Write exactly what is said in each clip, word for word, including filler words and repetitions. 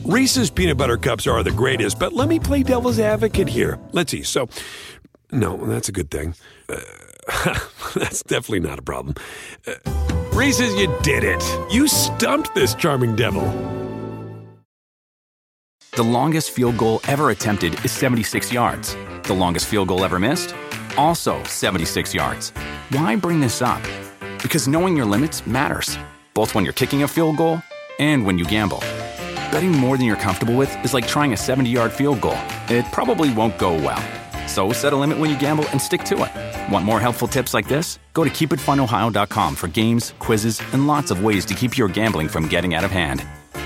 Reese's Peanut Butter Cups are the greatest, but let me play devil's advocate here. Let's see. So, no, that's a good thing. Uh, that's definitely not a problem. Uh, Reese's, you did it. You stumped this charming devil. The longest field goal ever attempted is seventy-six yards. The longest field goal ever missed? Also seventy-six yards. Why bring this up? Because knowing your limits matters, both when you're kicking a field goal and when you gamble. Betting more than you're comfortable with is like trying a seventy-yard field goal. It probably won't go well. So set a limit when you gamble and stick to it. Want more helpful tips like this? Go to keep it fun ohio dot com for games, quizzes, and lots of ways to keep your gambling from getting out of hand.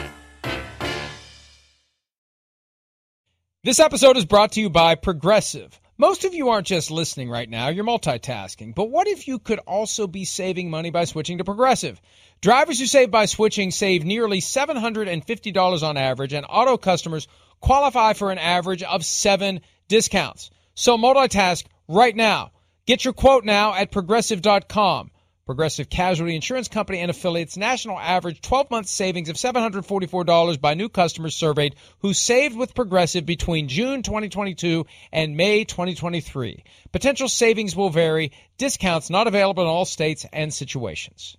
This episode is brought to you by Progressive. Most of you aren't just listening right now, you're multitasking. But what if you could also be saving money by switching to Progressive? Drivers who save by switching save nearly seven hundred fifty dollars on average, and auto customers qualify for an average of seven discounts. So multitask right now. Get your quote now at progressive dot com. Progressive Casualty Insurance Company and affiliates, national average twelve-month savings of seven hundred forty-four dollars by new customers surveyed who saved with Progressive between June twenty twenty-two and May twenty twenty-three. Potential savings will vary. Discounts not available in all states and situations.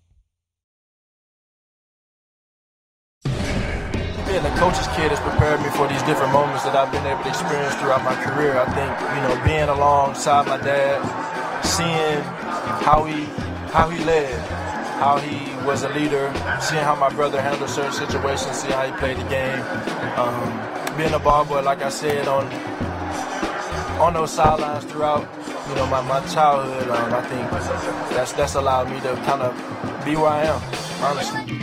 Being a coach's kid has prepared me for these different moments that I've been able to experience throughout my career. I think, you know, being alongside my dad, seeing how he how he led, how he was a leader, seeing how my brother handled certain situations, seeing how he played the game. Um, being a ball boy, like I said, on on those sidelines throughout, you know, my, my childhood, um, I think that's that's allowed me to kind of be where I am, honestly.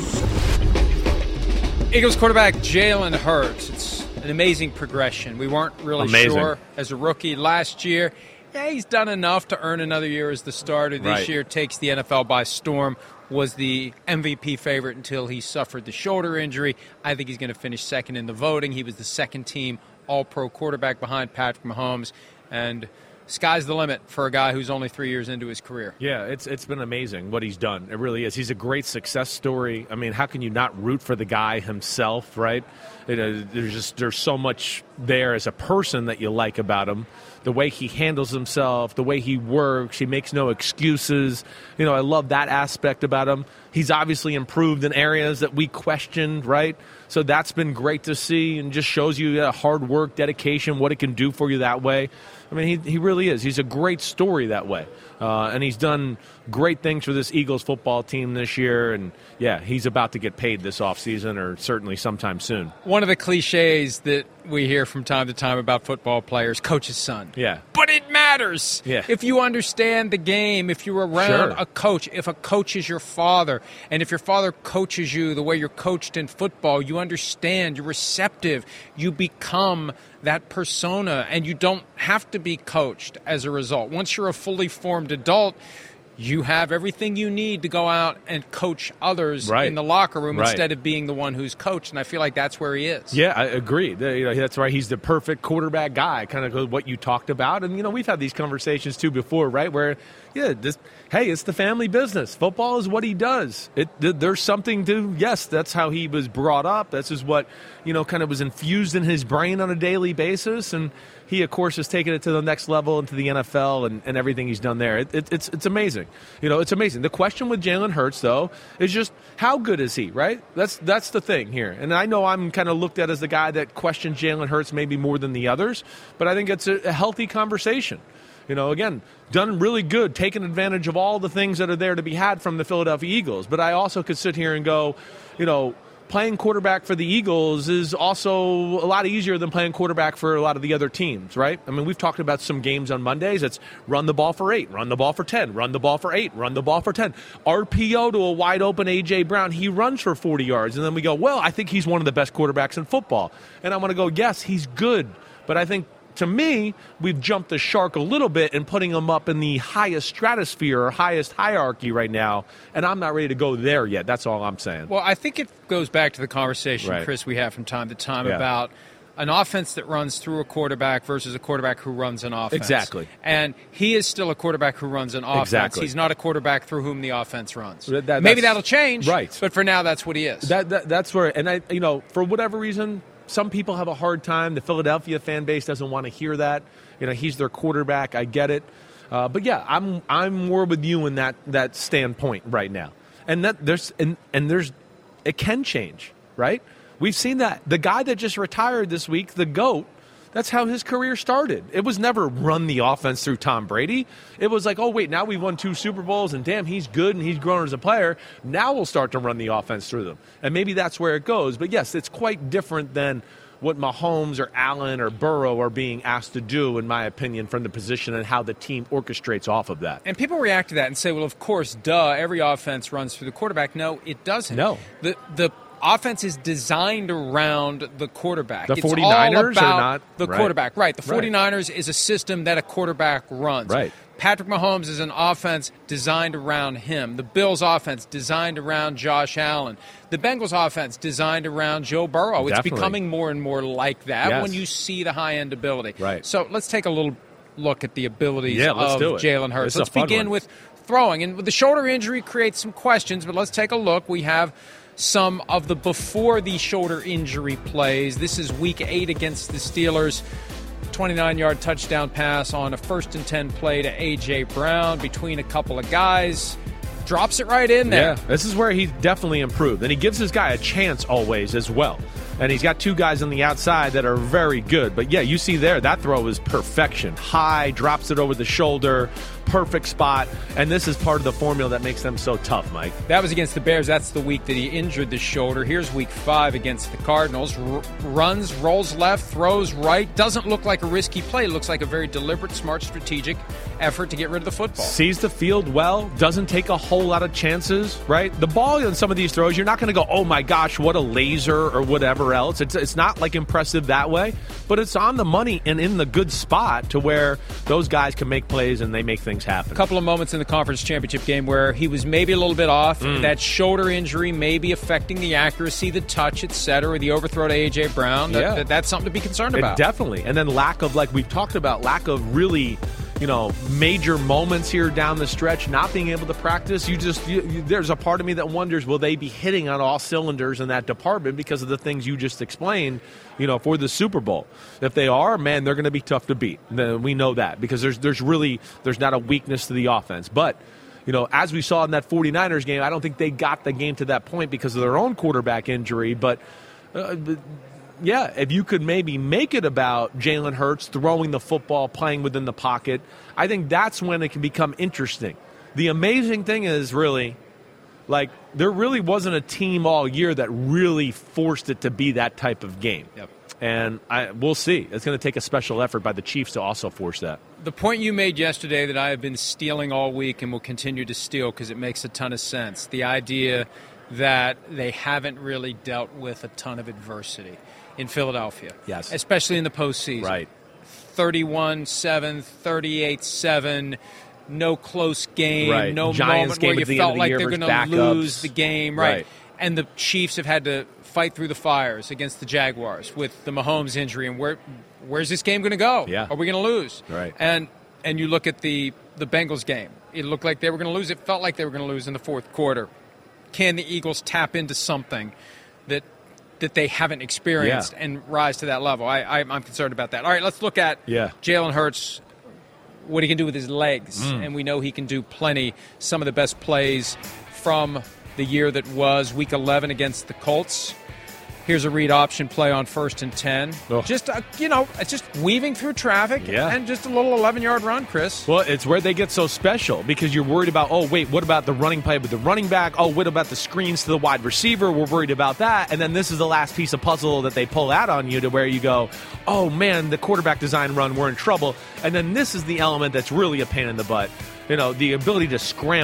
Eagles quarterback Jalen Hurts. It's an amazing progression. We weren't really amazing. sure as a rookie last year. Yeah, he's done enough to earn another year as the starter. This right. year takes the N F L by storm. Was the M V P favorite until he suffered the shoulder injury. I think he's going to finish second in the voting. He was the second team All-Pro quarterback behind Patrick Mahomes. And sky's the limit for a guy who's only three years into his career. Yeah, it's it's been amazing what he's done. It really is. He's a great success story. I mean, how can you not root for the guy himself, right? You know, there's just there's so much there as a person that you like about him. The way he handles himself, the way he works, he makes no excuses. You know, I love that aspect about him. He's obviously improved in areas that we questioned, right? So that's been great to see and just shows you uh, hard work, dedication, what it can do for you that way. I mean, he he really is. He's a great story that way. Uh, and he's done great things for this Eagles football team this year. And, yeah, he's about to get paid this offseason or certainly sometime soon. One of the cliches that we hear from time to time about football players, coach's son. Yeah. But it matters. Yeah. If you understand the game, if you're around Sure. a coach, if a coach is your father, and if your father coaches you the way you're coached in football, you understand, you're receptive, you become that persona, and you don't have to be coached as a result. Once you're a fully formed adult, you have everything you need to go out and coach others right. in the locker room right. instead of being the one who's coached, and I feel like that's where he is. Yeah, I agree. The, you know, that's right. He's the perfect quarterback guy, kind of what you talked about. And, you know, we've had these conversations, too, before, right, where, yeah, this, hey, it's the family business. Football is what he does. It, there's something to, yes, that's how he was brought up. This is what, you know, kind of was infused in his brain on a daily basis. And he, of course, has taken it to the next level into the N F L and, and everything he's done there. It, it, it's it's amazing. You know, it's amazing. The question with Jalen Hurts, though, is just how good is he, right? That's that's the thing here. And I know I'm kind of looked at as the guy that questions Jalen Hurts maybe more than the others, but I think it's a, a healthy conversation. You know, again, done really good, taking advantage of all the things that are there to be had from the Philadelphia Eagles. But I also could sit here and go, you know, playing quarterback for the Eagles is also a lot easier than playing quarterback for a lot of the other teams, right? I mean, we've talked about some games on Mondays. It's run the ball for eight, run the ball for ten, run the ball for eight, run the ball for ten. R P O to a wide open A J. Brown. He runs for forty yards. And then we go, well, I think he's one of the best quarterbacks in football. And I want to go, yes, he's good. But I think, to me, we've jumped the shark a little bit in putting him up in the highest stratosphere or highest hierarchy right now, and I'm not ready to go there yet. That's all I'm saying. Well, I think it goes back to the conversation, Right. Chris, we have from time to time Yeah. about an offense that runs through a quarterback versus a quarterback who runs an offense. Exactly. And he is still a quarterback who runs an offense. Exactly. He's not a quarterback through whom the offense runs. That, that, Maybe that'll change, right? But for now, that's what he is. That, that that's where, and I, you know, for whatever reason, some people have a hard time. The Philadelphia fan base doesn't want to hear that. You know, he's their quarterback. I get it, uh, but yeah, I'm I'm more with you in that that standpoint right now. And that there's and and there's it can change, right? We've seen that. The guy that just retired this week, the GOAT, that's how his career started. It was never run the offense through Tom Brady. It was like, oh, wait, now we've won two Super Bowls, and damn, he's good, and he's grown as a player. Now we'll start to run the offense through them. And maybe that's where it goes. But, yes, it's quite different than what Mahomes or Allen or Burrow are being asked to do, in my opinion, from the position and how the team orchestrates off of that. And people react to that and say, well, of course, duh, every offense runs through the quarterback. No, it doesn't. No. The the offense is designed around the quarterback. The it's 49ers all about are not. The Right. quarterback. Right. The Right. 49ers is a system that a quarterback runs. Right. Patrick Mahomes is an offense designed around him. The Bills' offense designed around Josh Allen. The Bengals' offense designed around Joe Burrow. It's Definitely. becoming more and more like that Yes. when you see the high-end ability. Right. So let's take a little look at the abilities Yeah, let's of do it. Jalen Hurts. It's a Let's fun begin one. with throwing. And the shoulder injury creates some questions, but let's take a look. We have some of the before the shoulder injury plays. This is week eight against the Steelers. twenty-nine-yard touchdown pass on a first and ten play to A J. Brown between a couple of guys. Drops it right in there. Yeah, this is where he's definitely improved. And he gives this guy a chance always as well. And he's got two guys on the outside that are very good. But, yeah, you see there, that throw is perfection. High, drops it over the shoulder, perfect spot. And this is part of the formula that makes them so tough, Mike. That was against the Bears. That's the week that he injured the shoulder. Here's week five against the Cardinals. R- runs, rolls left, throws right. Doesn't look like a risky play. It looks like a very deliberate, smart, strategic effort to get rid of the football. Sees the field well, doesn't take a whole lot of chances, right? The ball in some of these throws, you're not going to go, oh my gosh, what a laser or whatever else. It's, it's not like impressive that way, but it's on the money and in the good spot to where those guys can make plays and they make things happen. A couple of moments in the conference championship game where he was maybe a little bit off. Mm. That shoulder injury may be affecting the accuracy, the touch, et cetera, the overthrow to A J. Brown. That, Yeah. that, that's something to be concerned It about. definitely. And then lack of, like we've talked about, lack of really, you know, major moments here down the stretch, not being able to practice. You just, you, you, there's a part of me that wonders, will they be hitting on all cylinders in that department because of the things you just explained, you know, for the Super Bowl? If they are, man, they're going to be tough to beat. We know that because there's, there's really, there's not a weakness to the offense. But, you know, as we saw in that 49ers game, I don't think they got the game to that point because of their own quarterback injury. But, uh, yeah, if you could maybe make it about Jalen Hurts throwing the football, playing within the pocket, I think that's when it can become interesting. The amazing thing is really, like, there really wasn't a team all year that really forced it to be that type of game. Yep. And I, we'll see. It's going to take a special effort by the Chiefs to also force that. The point you made yesterday that I have been stealing all week and will continue to steal because it makes a ton of sense. The idea that they haven't really dealt with a ton of adversity in Philadelphia. Yes. Especially in the postseason. Right. thirty-one seven, thirty-eight seven, no close game, Right. no Giants moment game where you at the felt end of the like year they're going versus to backups. lose the game. Right. Right. And the Chiefs have had to fight through the fires against the Jaguars with the Mahomes injury. And where where's this game going to go? Yeah. Are we going to lose? Right. And and you look at the, the Bengals game. It looked like they were going to lose. It felt like they were going to lose in the fourth quarter. Can the Eagles tap into something that that they haven't experienced Yeah. and rise to that level? I, I, I'm concerned about that. All right, let's look at Yeah. Jalen Hurts, what he can do with his legs. Mm. And we know he can do plenty. Some of the best plays from the year that was week eleven against the Colts. Here's a read option play on first and ten. Oh. Just, uh, you know, it's just weaving through traffic Yeah. and just a little eleven-yard run, Chris. Well, it's where they get so special because you're worried about, oh, wait, what about the running play with the running back? Oh, what about the screens to the wide receiver? We're worried about that. And then this is the last piece of puzzle that they pull out on you to where you go, oh, man, the quarterback design run, we're in trouble. And then this is the element that's really a pain in the butt. You know, the ability to scramble.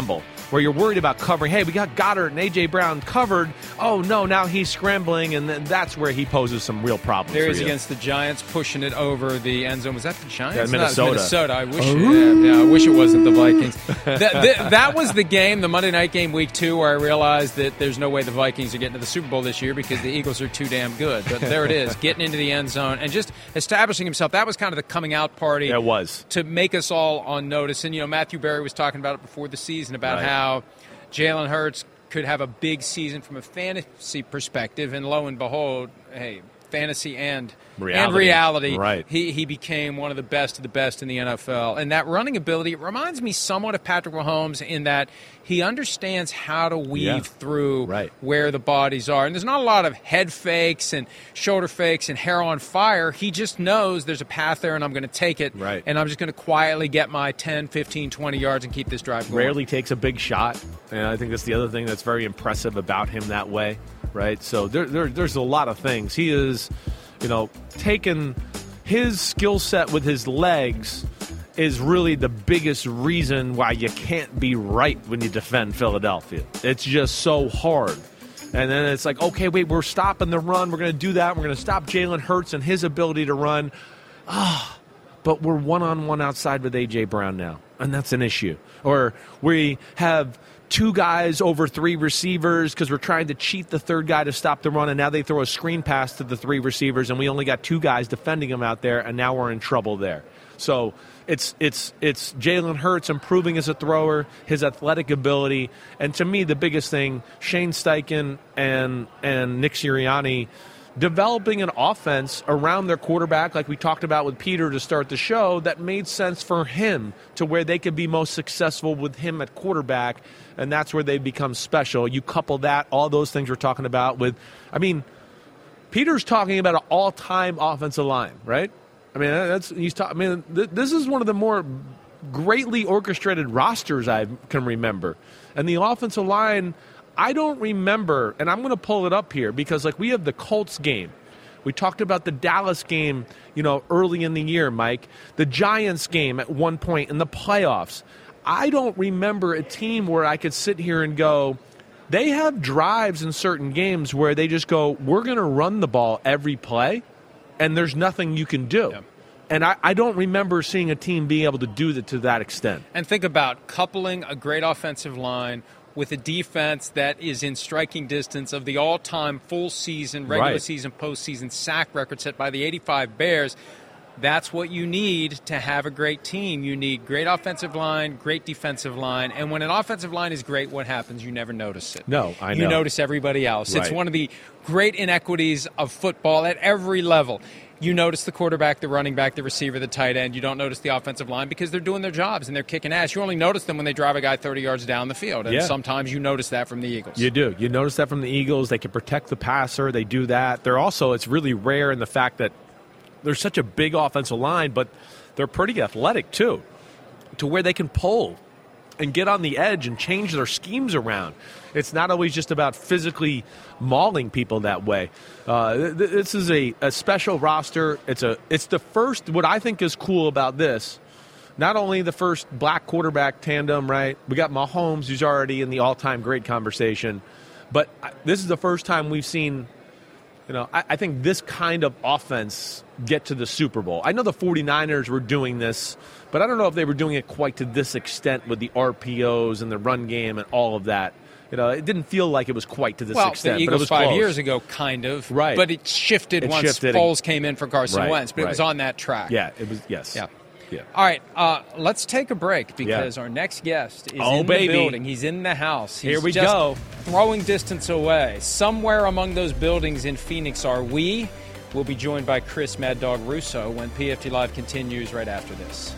where you're worried about covering. Hey, we got Goddard and A J. Brown covered. Oh, no, now he's scrambling, and then that's where he poses some real problems. There for he is you. against the Giants, pushing it over the end zone. Was that the Giants? Yeah, No, Minnesota. it was Minnesota. I wish, yeah, yeah, I wish it wasn't the Vikings. that, that, that was the game, the Monday night game, week two, where I realized that there's no way the Vikings are getting to the Super Bowl this year because the Eagles are too damn good. But there it is, getting into the end zone and just establishing himself. That was kind of the coming out party. It was. To make us all on notice. And, you know, Matthew Berry was talking about it before the season about Right. how Jalen Hurts could have a big season from a fantasy perspective, and lo and behold, hey, fantasy and Reality. and reality, Right. he he became one of the best of the best in the N F L. And that running ability, it reminds me somewhat of Patrick Mahomes in that he understands how to weave Yeah. through Right. where the bodies are. And there's not a lot of head fakes and shoulder fakes and hair on fire. He just knows there's a path there and I'm going to take it. Right. And I'm just going to quietly get my ten, fifteen, twenty yards and keep this drive going. Rarely takes a big shot, and I think that's the other thing that's very impressive about him that way, right? So there, there, there's a lot of things. He is, you know, taking his skill set with his legs is really the biggest reason why you can't be right when you defend Philadelphia. It's just so hard. And then it's like, okay, wait, we're stopping the run. We're going to do that. We're going to stop Jalen Hurts and his ability to run. Ah, but we're one-on-one outside with A J. Brown now, and that's an issue. Or we have two guys over three receivers because we're trying to cheat the third guy to stop the run, and now they throw a screen pass to the three receivers, and we only got two guys defending him out there, and now we're in trouble there. So it's it's it's Jalen Hurts improving as a thrower, his athletic ability, and to me the biggest thing, Shane Steichen and and Nick Sirianni developing an offense around their quarterback, like we talked about with Peter to start the show, that made sense for him to where they could be most successful with him at quarterback, and that's where they become special. You couple that, all those things we're talking about with, I mean, Peter's talking about an all-time offensive line, right? I mean, that's he's talking. I mean, th- this is one of the more greatly orchestrated rosters I can remember, and the offensive line. I don't remember, and I'm going to pull it up here because, like, we have the Colts game. We talked about the Dallas game, you know, early in the year, Mike. The Giants game at one point in the playoffs. I don't remember a team where I could sit here and go, they have drives in certain games where they just go, we're going to run the ball every play, and there's nothing you can do. Yeah. And I, I don't remember seeing a team being able to do that to that extent. And think about coupling a great offensive line with a defense that is in striking distance of the all-time full season, regular right. season, postseason sack record set by the eighty-five Bears. That's what you need to have a great team. You need great offensive line, great defensive line. And when an offensive line is great, what happens? You never notice it. No, I know. You notice everybody else. Right. It's one of the great inequities of football at every level. You notice the quarterback, the running back, the receiver, the tight end. You don't notice the offensive line because they're doing their jobs and they're kicking ass. You only notice them when they drive a guy thirty yards down the field. And yeah. sometimes you notice that from the Eagles. You do. You notice that from the Eagles. They can protect the passer. They do that. They're also, it's really rare in the fact that they're such a big offensive line, but they're pretty athletic too, to where they can pull and get on the edge and change their schemes around. It's not always just about physically mauling people that way. Uh, th- this is a, a special roster. It's a it's the first, what I think is cool about this, not only the first black quarterback tandem, right? We got Mahomes, who's already in the all-time great conversation, but this is the first time we've seen, you know, I, I think this kind of offense get to the Super Bowl. I know the 49ers were doing this, but I don't know if they were doing it quite to this extent with the R P Os and the run game and all of that. You know, it didn't feel like it was quite to this well, extent. the Eagles but it was five close. years ago, kind of. Right. But it shifted it once shifted. Foles came in for Carson right, Wentz. But right. it was on that track. Yeah, it was, yes. Yeah. Yeah. All right, uh, let's take a break because yeah. our next guest is oh, in baby. the building. He's in the house. He's Here we just go. Throwing distance away. Somewhere among those buildings in Phoenix are we. We'll be joined by Chris Mad Dog Russo when P F T Live continues right after this.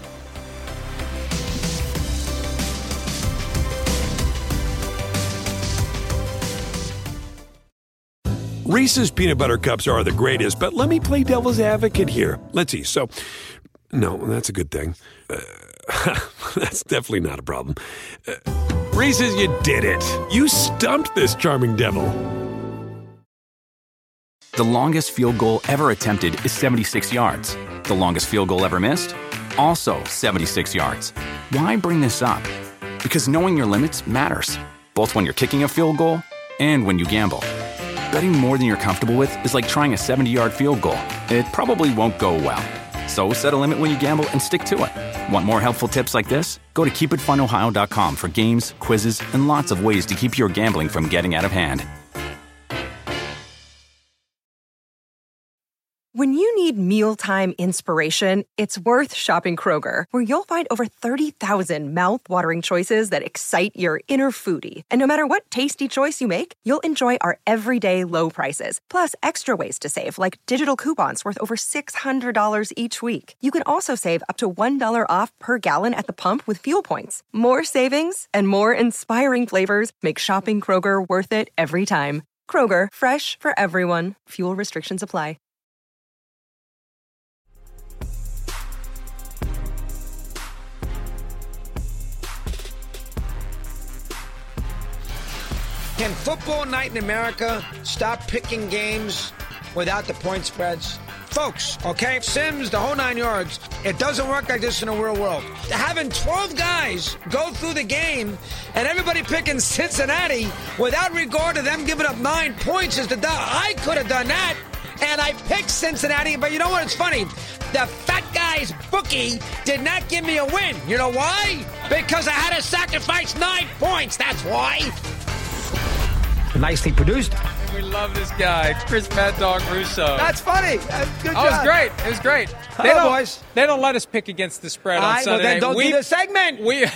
Reese's Peanut Butter Cups are the greatest, but let me play devil's advocate here. Let's see. So, no, that's a good thing. Uh, that's definitely not a problem. Uh, Reese's, you did it. You stumped this charming devil. The longest field goal ever attempted is seventy-six yards. The longest field goal ever missed? Also seventy-six yards. Why bring this up? Because knowing your limits matters, both when you're kicking a field goal and when you gamble. Betting more than you're comfortable with is like trying a seventy-yard field goal. It probably won't go well. So set a limit when you gamble and stick to it. Want more helpful tips like this? Go to keep it fun ohio dot com for games, quizzes, and lots of ways to keep your gambling from getting out of hand. When you need mealtime inspiration, it's worth shopping Kroger, where you'll find over thirty thousand mouth-watering choices that excite your inner foodie. And no matter what tasty choice you make, you'll enjoy our everyday low prices, plus extra ways to save, like digital coupons worth over six hundred dollars each week. You can also save up to one dollar off per gallon at the pump with fuel points. More savings and more inspiring flavors make shopping Kroger worth it every time. Kroger, fresh for everyone. Fuel restrictions apply. Can Football Night in America stop picking games without the point spreads? Folks, okay, Sims, the whole nine yards, it doesn't work like this in the real world. Having twelve guys go through the game and everybody picking Cincinnati without regard to them giving up nine points is the do- I could have done that, and I picked Cincinnati, but you know what? It's funny. The fat guy's bookie did not give me a win. You know why? Because I had to sacrifice nine points. That's why. Nicely produced. We love this guy, Chris Mad Dog Russo. That's funny. That's good oh, job. It was great. It was great. Hello, they don't, boys. They don't let us pick against the spread on right, Sunday. Well, then don't we, do the segment. We, we it's,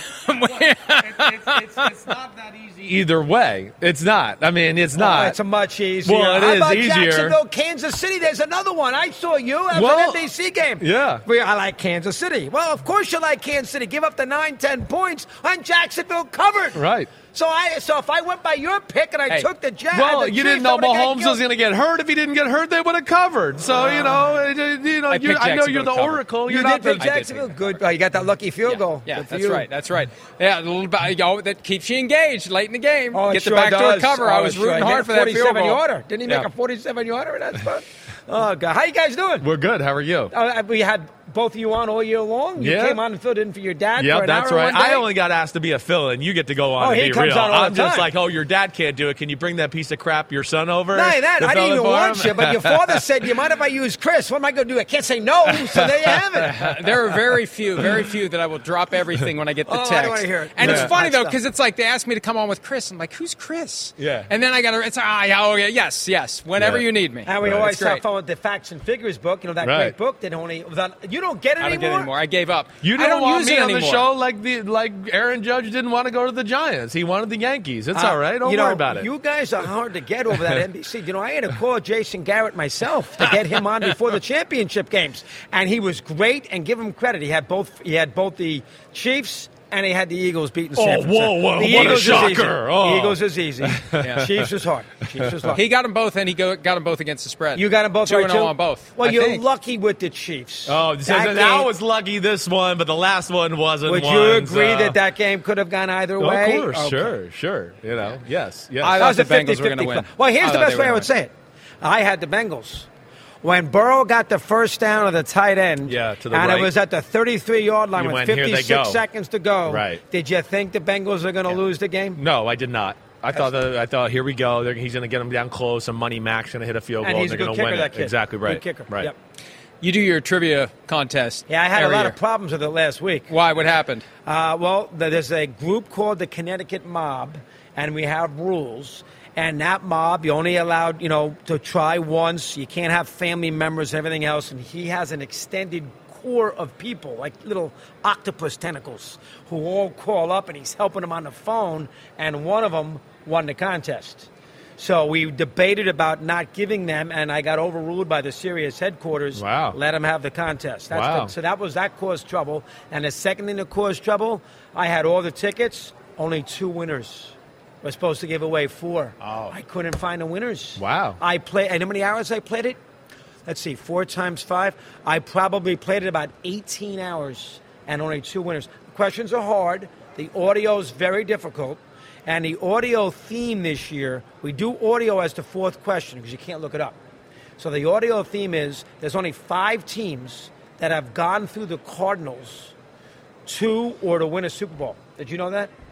it's, it's not that easy either way. It's not. I mean, it's not. Oh, it's a much easier. Well, it How is about easier. Jacksonville, Kansas City? There's another one. I saw you at well, an N B C game. Yeah. Where I like Kansas City. Well, of course you like Kansas City. Give up the nine, ten points on Jacksonville covered. Right. So I, so if I went by your pick and I hey, took the Jags, well, the you Chiefs, didn't know Mahomes was going to get hurt. If he didn't get hurt, they would have covered. So you know, you know, I, you, I know you're the cover. oracle. You You're did not pick the, Jacksonville. Good. Oh, you got that lucky field yeah, goal. Yeah, Good for that's you. right. That's right. Yeah, a little bit. You know, that keeps you engaged late in the game. Oh, Get sure the backdoor does. cover. Oh, I was sure. rooting He hard made for that field goal. yarder. Didn't he make yeah. a forty-seven yarder in that spot? Oh God, how you guys doing? We're good. How are you? Uh, we had both of you on all year long. You yeah. came on and filled in for your dad. Yep, for an that's hour right. one day. I only got asked to be a fill-in. You get to go on Oh, and he be comes real. on all I'm the just time. like, oh, your dad can't do it. Can you bring that piece of crap your son over? No, that to I fill didn't in even for want him? you, but your father said, "You mind if I use Chris?" What am I going to do? I can't say no. So there you have it. There are very few, very few that I will drop everything when I get the Oh, I text. don't wanna hear it. And Yeah. it's funny Hot though stuff. because it's like they asked me to come on with Chris. I'm like, who's Chris? Yeah. And then I got to. It's ah, yeah, oh yeah, yes, yes. Whenever Yeah. you need me. And we Right. always It's great. have fun with the Facts and Figures book. You know that Right. great book that only you don't get it I don't anymore. get it anymore. I gave up. You I don't, don't want use me it on anymore. the show like the like Aaron Judge didn't want to go to the Giants. He wanted the Yankees. It's Uh, all right. Don't you worry know, about it. You guys are hard to get over that N B C. You know, I had to call Jason Garrett myself to get him on before the championship games, and he was great. And give him credit. He had both. He had both the Chiefs. And he had the Eagles beating San Oh, Francisco. whoa, whoa, the what a Eagles is easy. shocker. Oh. The Eagles is easy. Yeah. Chiefs was hard. Chiefs was hard. He got them both, and he go, got them both against the spread. You got them both two right, and too? oh on both. Well, I you're think. lucky with the Chiefs. Oh, so That that I game- was lucky this one, but the last one wasn't. Would one, you agree so- that that game could have gone either Oh, way? of course, Okay. sure, sure. You know, yes, yes. I That thought was the a fifty Bengals were going to fifty win. Well, here's I the thought best they were way I gonna would say it. I had the Bengals. When Burrow got the first down of the tight end, Yeah, to the and right. it was at the thirty-three-yard line You with went, "Here they fifty-six go." seconds to go, Right. did you think the Bengals are going to lose the game? No, I did not. I thought that, I thought here we go. They're, he's going to get him down close, and Money Mac's going to hit a field And goal, he's a and they're good going to kicker, win that it. kid. Exactly right. Good kicker. Right. Yep. You do your trivia contest. Yeah, I had a every lot year. of problems with it last week. Why? What happened? Uh, well, there's a group called the Connecticut Mob, and we have rules. And that mob, you only allowed, you know, to try once. You can't have family members and everything else. And he has an extended core of people, like little octopus tentacles, who all call up, and he's helping them on the phone. And one of them won the contest. So we debated about not giving them, and I got overruled by the Sirius headquarters. Wow. Let them have the contest. That's Wow. the, so that was that caused trouble. And the second thing that caused trouble, I had all the tickets, only two winners. We're supposed to give away four. Oh. I couldn't find the winners. Wow. I played, and how many hours I played it? Let's see, four times five. I probably played it about eighteen hours, and only two winners. The questions are hard. The audio is very difficult. And the audio theme this year, we do audio as the fourth question because you can't look it up. So the audio theme is there's only five teams that have gone through the Cardinals to or to win a Super Bowl. Did you know that?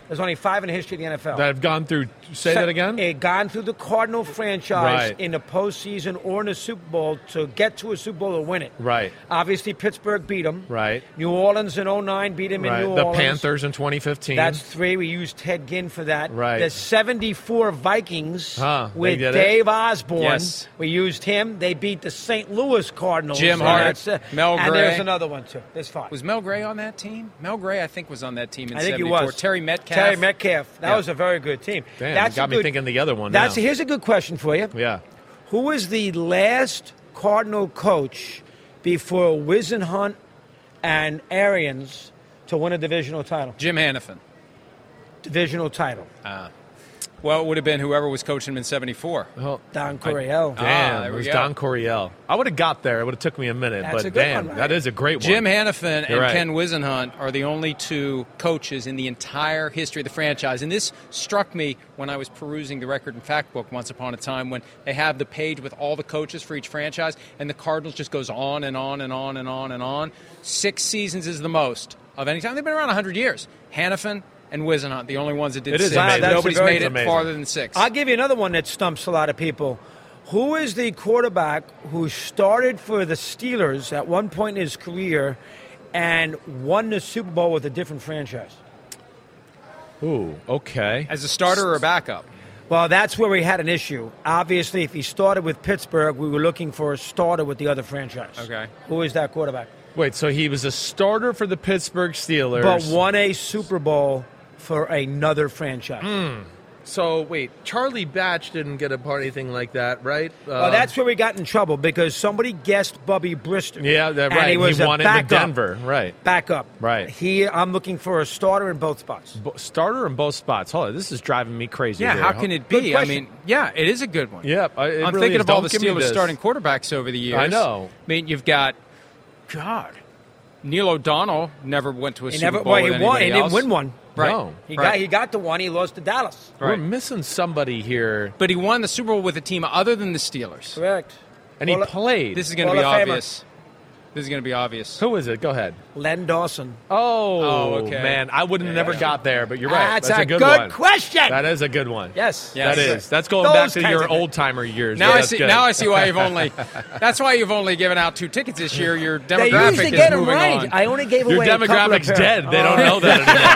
There's only five in the history of the N F L. That have gone through. Say So- that again. It gone through the Cardinal franchise Right. in the postseason or in the Super Bowl to get to a Super Bowl or win it. Right. Obviously, Pittsburgh beat them. Right. New Orleans in oh nine beat them Right. in New The Orleans. Panthers in twenty fifteen. That's three. We used Ted Ginn for that. Right. The seventy-four Vikings Huh, they with did it? Dave Osborne. Yes. We used him. They beat the Saint Louis Cardinals. Jim And Hart, that's, uh, Mel And Gray. there's another one, too. There's five. Was Mel Gray on that team? Mel Gray, I think, was on that team in I think he seventy-four. was. Terry Metcalf. Terry Metcalf. That Yeah. was a very good team. Damn, that's you got a me good, thinking the other one That's now. Here's a good question for you. Yeah. Who was the last Cardinal coach before Wisenhunt and Arians to win a divisional title? Jim Hannafin. Divisional title. Well, it would have been whoever was coaching him in seventy-four. Oh, Don Coryell. damn, there it we was go. Don Coryell. I would have got there. It would have took me a minute, That's but a good damn, one, right? that is a great one. Jim Hannafin and You're right. Ken Wisenhunt are the only two coaches in the entire history of the franchise. And this struck me when I was perusing the Record and Fact book once upon a time, when they have the page with all the coaches for each franchise, and the Cardinals just goes on and on and on and on and on. Six seasons is the most of any time. They've been around one hundred years. Hannafin and Wisenhunt, the only ones that did It is six. amazing. That's Nobody's a very- made it amazing. farther than six. I'll give you another one that stumps a lot of people. Who is the quarterback who started for the Steelers at one point in his career and won the Super Bowl with a different franchise? Ooh, okay. As a starter or a backup? Well, that's where we had an issue. Obviously, if he started with Pittsburgh, we were looking for a starter with the other franchise. Okay. Who is that quarterback? Wait, so he was a starter for the Pittsburgh Steelers. But won a Super Bowl for another franchise. So, wait, Charlie Batch didn't get a part anything like that, right? Well, Uh, that's where we got in trouble because somebody guessed Bubby Brister. Yeah, that, and right. He, was a won into backup. Denver, right. Backup. Right. He, I'm looking for a starter in both spots. Bo- starter in both spots. Hold on, this is driving me crazy. Yeah, here. how can it Good be? I question. mean, yeah, it is a good one. Yeah, I- it I'm really thinking is. of all Don't the give me Steelers this. starting quarterbacks over the years. I know. I mean, you've got, God, Neil O'Donnell never went to a He Super never, Bowl well, he with won. He anybody didn't else. win one. Right. No. He Right. got he got the one. He lost to Dallas. We're Right. missing somebody here. But he won the Super Bowl with a team other than the Steelers. Correct. And he Hall of- played. This is going to Hall be of Famer. obvious. This is going to be obvious. Who is it? Go ahead. Len Dawson. Oh, Oh, okay. man. I would have never got there, but you're right. That's That's a a good, good one. question. That is a good one. Yes. Yes. That is. That's going Those back to kinds your of things. old timer years. Now Yeah, I that's see. good. Now I see why you've only. That's why you've only given out two tickets this year. Your They demographic usually is get him moving right. on. I only gave Your away a couple of demographic's pairs. dead. They Oh. don't know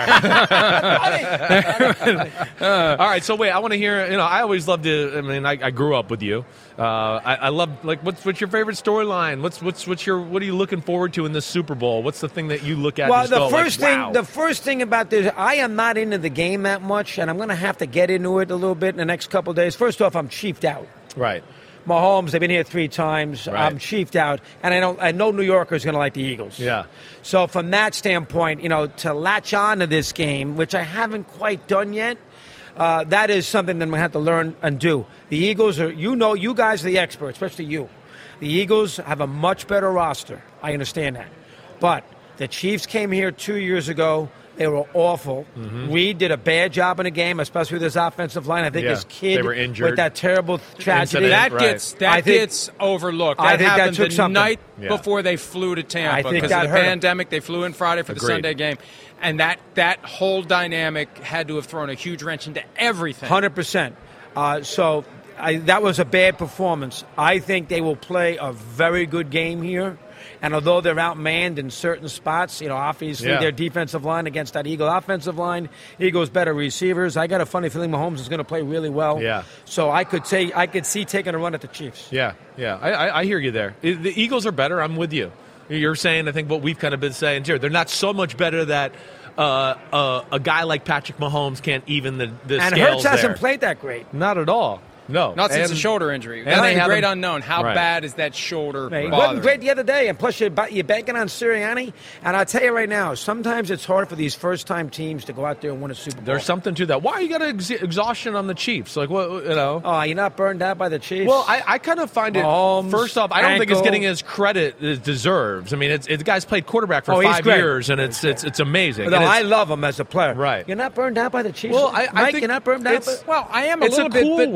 that anymore. All right, so wait, I want to hear. You know, I always loved to. I mean, I, I grew up with you. Uh, I, I love like what's what's your favorite storyline? What's what's what's your what are you looking forward to in the Super Bowl? What's the thing that you look at? Well, and just the go, first like, thing, wow. the first thing about this, I am not into the game that much, and I'm going to have to get into it a little bit in the next couple of days. First off, I'm chiefed out. right. Mahomes, they've been here three times. Right. I'm chiefed out, and I don't. I know New Yorkers going to like the Eagles. Yeah. So from that standpoint, you know, to latch on to this game, which I haven't quite done yet, uh, that is something that I'm going to have to learn and do. The Eagles are, you know, you guys are the experts, especially you. The Eagles have a much better roster. I understand that, but the Chiefs came here two years ago. They were awful. Mm-hmm. Reed did a bad job in the game, especially with his offensive line. I think Yeah, his kid they were injured. with that terrible tragedy. Incident. That Right. gets that I think- gets overlooked. I That think that happened took the something. night Yeah. before they flew to I Tampa think because that of the hurt 'em. pandemic. They flew in Friday for the Agreed. Sunday game, and that that whole dynamic had to have thrown a huge wrench into everything. one hundred percent. Uh, so I, that was a bad performance. I think they will play a very good game here. And although they're outmanned in certain spots, you know, obviously Yeah. their defensive line against that Eagle offensive line, Eagles better receivers. I got a funny feeling Mahomes is going to play really well. Yeah. So I could say I could see taking a run at the Chiefs. Yeah, yeah, I, I, I hear you there. I- The Eagles are better. I'm with you. You're saying, I think, what we've kind of been saying here. They're not so much better that uh, uh, a guy like Patrick Mahomes can't even the, the And scales Hurts hasn't there. played that great. Not at all. No, Not since And- a shoulder injury. and That's they the great haven't- unknown. How Right. bad is that shoulder He wasn't bothering? great the other day, and plus you're, you're banking on Sirianni. And I'll tell you right now, sometimes it's hard for these first-time teams to go out there and win a Super Bowl. There's something to that. Why you got ex- exhaustion on the Chiefs? Like what? You know. Oh, you're not burned out by the Chiefs? Well, I, I kind of find it. Mahomes, First off, I don't think it's ankle. getting his credit it deserves. I mean, it's, it's the guy's played quarterback for Oh, he's five great. years, and it's it's it's amazing. No, And it's- I love him as a player. Right. You're not burned out by the Chiefs? Well, I- I Mike, think you're not burned out it's- by... Well, I am a It's a little bit, cool but one, we love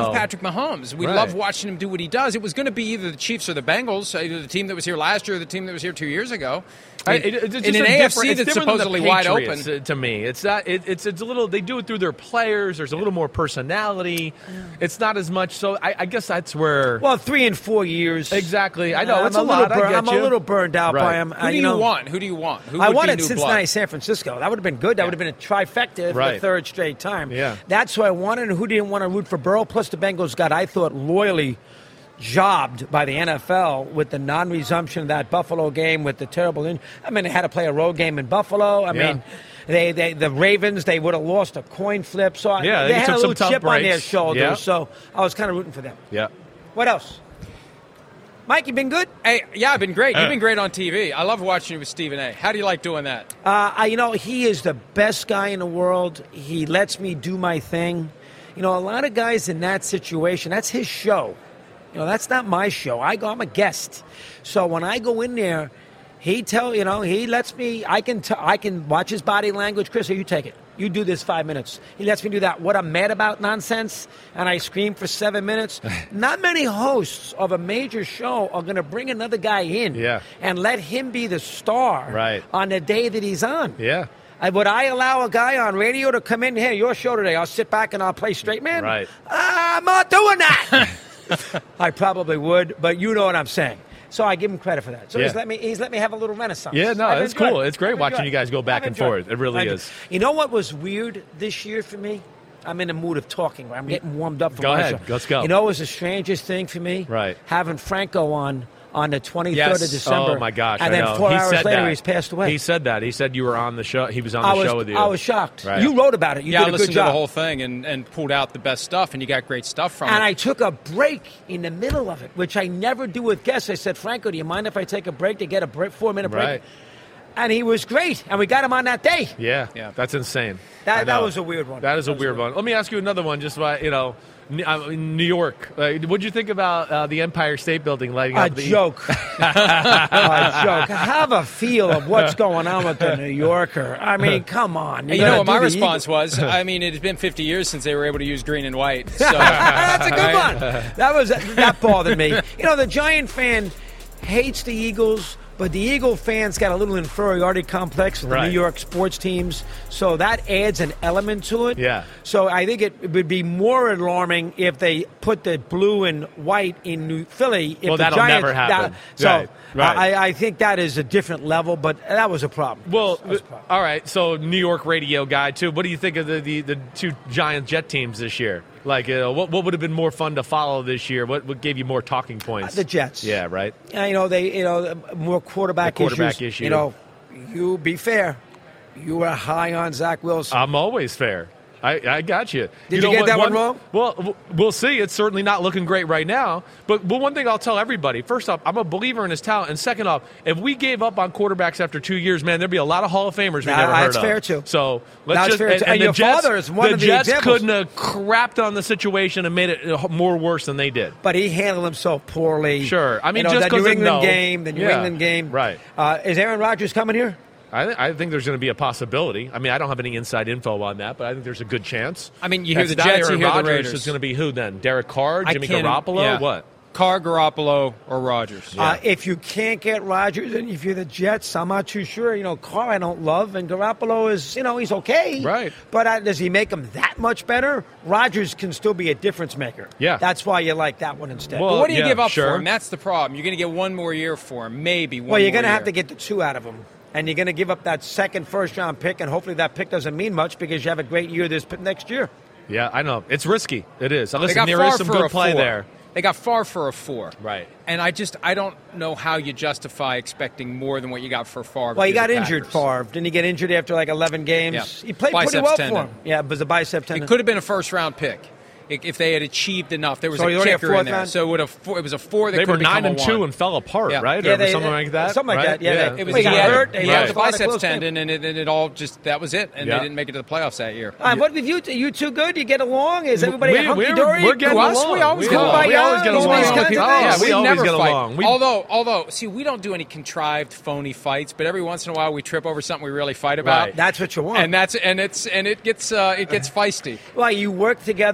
love Patrick Mahomes. We Right. love watching him do what he does. It was going to be either the Chiefs or the Bengals, either the team that was here last year or the team that was here two years ago. I, it, it's just in an a A F C different- that's it's different than the supposedly wide Patriots, open. uh, to me. It's not. It, it's it's a little. They do it through their players. There's a little more personality. It's not as much. So I, I guess that's where. Well, three and four years. Exactly. I know I'm it's a a little lot. I burn- get I'm you. a little burned out Right. by him. Who Uh, do you, know, want? Who do you want? Who I would wanted be new Cincinnati, blood? San Francisco. That would have been good. That Yeah. would have been a trifecta for Right. the third straight time. Yeah. That's who I wanted. And who didn't want to root for Burrow? Plus, the Bengals got, I thought, loyally jobbed by the N F L with the non-resumption of that Buffalo game with the terrible. In- I mean, they had to play a road game in Buffalo. I Yeah. mean, they, they the Ravens they would have lost a coin flip. So I- Yeah, they, they had took a some little tough chip on their breaks. shoulders. Yeah. So I was kind of rooting for them. Yeah. What else? Mike, you been good? Hey, yeah, I've been great. You've Uh. been great on T V. I love watching you with Stephen A. How do you like doing that? Uh, I, you know, he is the best guy in the world. He lets me do my thing. You know, a lot of guys in that situation, that's his show. You know, that's not my show. I go, I'm a guest. So when I go in there, he tell you know he lets me. I can t- I can watch his body language. Chris, you take it. You do this five minutes. He lets me do that. What I'm mad about nonsense, and I scream for seven minutes. Not many hosts of a major show are going to bring another guy in Yeah. and let him be the star Right. on the day that he's on. Yeah. I, would I allow a guy on radio to come in? Hey, your show today. I'll sit back and I'll play straight man. Right. I'm not doing that. I probably would, but you know what I'm saying. So I give him credit for that. So Yeah. he's let me he's let me have a little renaissance. Yeah, no, I've it's enjoyed cool. it. It's great I've watching enjoyed you guys go back I've and enjoyed forth. It really I've- is. You know what was weird this year for me? I'm in the mood of talking. I'm getting warmed up for Go my ahead. show. Let's go. You know what was the strangest thing for me? Right. Having Franco on on the twenty-third Yes. of December. Oh my gosh! And I then know. four he hours said later, that. he's passed away. He said that. He said you were on the show. He was on the I was, show with you. I was shocked. Right. You wrote about it. You yeah, did I a listened good to job. the whole thing and, and pulled out the best stuff, and you got great stuff from And it. I took a break in the middle of it, which I never do with guests. I said, Franco, do you mind if I take a break to get a break, four-minute break? Right. And he was great, and we got him on that day. Yeah, Yeah. that's insane. That- I that know. was a weird one. That is a That was weird weird. one. Let me ask you another one. Just by you know, N- uh, New York. Uh, what'd you think about uh, the Empire State Building lighting A up? the- joke. a joke. Have a feel of what's going on with the New Yorker. I mean, come on. And you know what my response was? I mean, it has been fifty years since they were able to use green and white. So That's a good one. That was that bothered me. You know, the Giant fan hates the Eagles, but the Eagle fans got a little inferiority complex with the Right. New York sports teams, so that adds an element to it. Yeah. So I think it would be more alarming if they put the blue and white in New Philly. If Well, the that'll Giants, never happen. that- so Right, right. I, I think that is a different level, but that was a problem. Well, That was a problem. all right. So New York radio guy too. What do you think of the the, the two Giant Jet teams this year? Like, uh, what what would have been more fun to follow this year? What what gave you more talking points? The Jets. Yeah, right. Uh, you know, they, you know, more quarterback, The quarterback issues. issue. You know, you be fair. You were high on Zach Wilson. I'm always fair. I, I got you. Did know you get what, that one wrong? Well, w- we'll see. It's certainly not looking great right now. But, but one thing I'll tell everybody: first off, I'm a believer in his talent, and second off, if we gave up on quarterbacks after two years, man, there'd be a lot of Hall of Famers we Nah, never heard that's of. fair, too. So let's That's just fair, and, too. and And the your Jets, father is one the of the Jets examples. couldn't have crapped on the situation and made it uh, more worse than they did. But he handled himself poorly. Sure. I mean, you know, just the 'cause New of England no. game, the New Yeah. England game. Right. Uh, is Aaron Rodgers coming here? I, th- I think there's going to be a possibility. I mean, I don't have any inside info on that, but I think there's a good chance. I mean, you hear That's the not Jets, you Aaron hear the Rodgers. Raiders. Is going to be who then? Derek Carr, I Jimmy can't- Garoppolo, yeah. what? Carr, Garoppolo, or Rodgers. Uh, if you can't get Rodgers and if you're the Jets, I'm not too sure. You know, Carr I don't love, and Garoppolo is, you know, he's okay. Right. But uh, does he make him that much better? Rodgers can still be a difference maker. Yeah. That's why you like that one instead. Well, But what do you yeah, give up sure. for him? That's the problem. You're going to get one more year for him, maybe one Well, you're going to have to get the two out of him. And you're going to give up that second first-round pick, and hopefully that pick doesn't mean much because you have a great year this next year. Yeah, I know. It's risky. It is. They Listen, got there far is some for good a play four. there. They got far for a four. Right. And I just, I don't know how you justify expecting more than what you got for Favre. Well, he through got the injured, Packers. Favre. Didn't he get injured after like eleven games? Yeah. He played pretty Biceps well tendon. for him. Yeah, it was a bicep tendon. It could have been a first-round pick if they had achieved enough. There was So a he's already a kicker fourth in there. round? So it, would have, it was a four that They could were have become nine and a two one. and fell apart, Yeah. right? Yeah, or they- something like that. something like right? that, yeah, they- It was Well, he he had, got hurt, he he had had the to find a biceps close game. tendon, and it, and it all just that was it, and Yeah. they didn't make it to the playoffs that year. Uh, what with you? You two good? You get along? Is everybody We- hunky we're- dory? we're getting Us, along. we always We get always- along. we always get All along. these kinds of Oh, yeah, things. we we always never get fight. along. We- although, although, see, we don't do any contrived, phony fights, but every once in a while we trip over something we really fight about. Right. That's what you want. And that's and it's and it gets uh, it gets feisty. Well, you work together. How many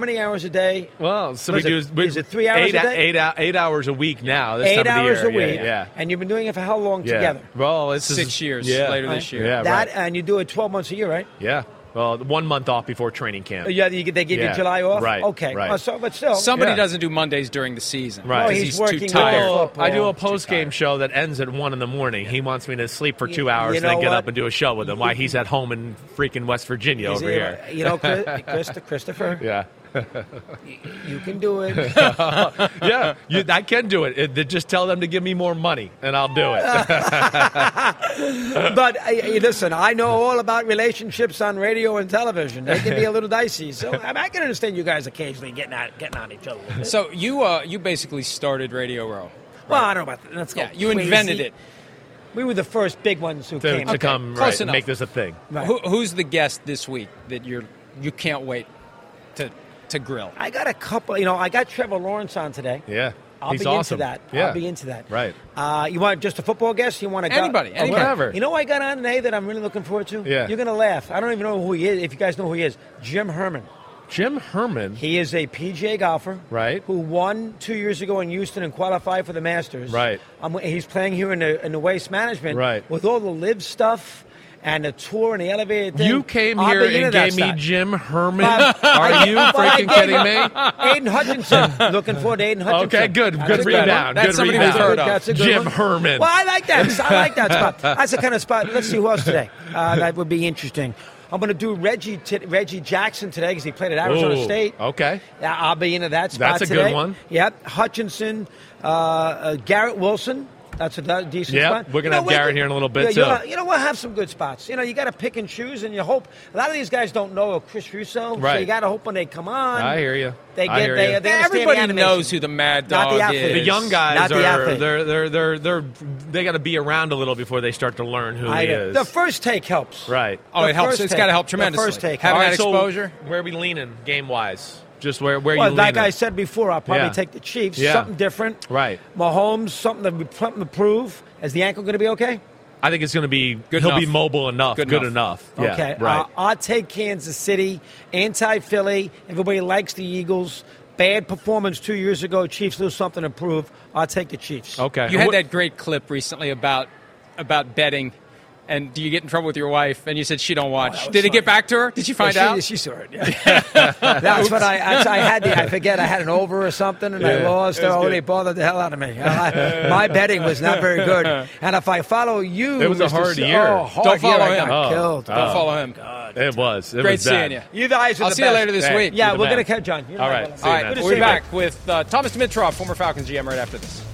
many hours a day? Well, so What we is do. it? we- Is it three hours eight, a day? Eight, eight, eight hours a week now. This Eight time hours of the a year. week. Yeah, yeah. And you've been doing it for how long Yeah. together? Well, it's Six years yeah. later this year. Yeah, that right. and you do it twelve months a year, right? Yeah. Well, one month off before training camp. Yeah, you, they give Yeah. you July off. Right, Okay. right. Uh, so, but still, Somebody Yeah. doesn't do Mondays during the season. Right. No, because he's he's, working too with tired. the football. I do a Too post game show that ends at one in the morning. He wants me to sleep for two You- hours you and then know get what? up and do a show with him. While he's at home in freaking West Virginia Is over it- here. You know, Chris- Christ- Christopher, Yeah. you can do it. Yeah, you, I can do it. It- Just tell them to give me more money, and I'll do it. But uh, listen, I know all about relationships on radio and television. They can be a little dicey. So I, mean, I can understand you guys occasionally getting at, getting on each other. a little bit. So you uh, you basically started Radio Row. Well, I don't know about that. Let's go Yeah, you crazy. invented it. We were the first big ones who to came. to up. come close right, and enough. make this a thing. Right. Who, who's the guest this week that you're you can't wait to to grill? I got a couple. You know, I got Trevor Lawrence on today. Yeah, I'll he's be awesome. into that. Yeah. I'll be into that. Right. Uh, you want just a football guest? You want to Anybody, Go, anybody. Whatever. You know who I got on today that I'm really looking forward to? Yeah. You're gonna laugh. I don't even know who he is. If you guys know who he is, Jim Herman. Jim Herman. He is a P G A golfer, Right. Who won two years ago in Houston and qualified for the Masters, Right. Um, he's playing here in the in the Waste Management, Right. With all the live stuff and the tour and the elevator thing. You came I'll here be into and that gave me stuff. Jim Herman. But- Are you but I freaking gave kidding him me? Aiden Hutchinson. Looking forward to Aiden Hutchinson. Okay, good. That's Good a rebound. one. Good That's somebody rebound. we've heard of. That's a good Jim one. Herman. Well, I like that. I like that spot. That's the kind of spot. Let's see who else today. Uh, that would be interesting. I'm going to do Reggie t- Reggie Jackson today because he played at Arizona Ooh, State. Okay. Yeah, I'll be into that spot That's a good today. one. Yep. Hutchinson, uh, uh, Garrett Wilson. That's a de- decent Yep, spot. we're gonna have we- Garrett here in a little bit, yeah, too. you'll have- You know, we'll have some good spots. You know, you got to pick and choose, and you hope. A lot of these guys don't know Chris Russo, so Right. you got to hope when they come on. I hear you. They I get hear they, you. they understand the Everybody animation. knows who the Mad Not Dog the athlete. is. The young guys Not the are athlete. they're they're they're they're they got to be around a little before they start to learn who I he know. is. The first take helps. Right. Oh, The it helps. first It's take. got to help The tremendously. first take. Having All that right, so exposure. where are we leaning game wise? Just where where Well, you like leaning? I said before, I'll probably Yeah. take the Chiefs. Yeah. Something different. Right. Mahomes, something to, something to prove. Is the ankle going to be okay? I think it's going to be Good he'll enough. be mobile enough, Good good, enough. enough. Yeah, Okay. right. Uh, I'll take Kansas City. Anti-Philly. Everybody likes the Eagles. Bad performance two years ago. Chiefs lose something to prove. I'll take the Chiefs. okay. You had What- that great clip recently about about betting, and do you get in trouble with your wife? And you said she don't watch. that was Did it get funny. back to her? Did you find Yeah, she, out? She saw it. Yeah. That's what I. That's, I had. The, I forget. I had an over or something, and I Yeah, lost. it was Oh, good. they bothered the hell out of me. I, my betting was not very good. And if I follow you, It was a Mister hard C- year. Oh, hard Don't follow year, I him. got Oh. killed. Don't follow him. It was. It Great was bad. seeing you. You guys are I'll the see you best. later this Hey. week. Yeah, You're the we're man. gonna catch John. You're All not right. gonna- See All you, right, man. Good to we'll see be you. back with uh, Thomas Dimitrov, former Falcons G M, right after this.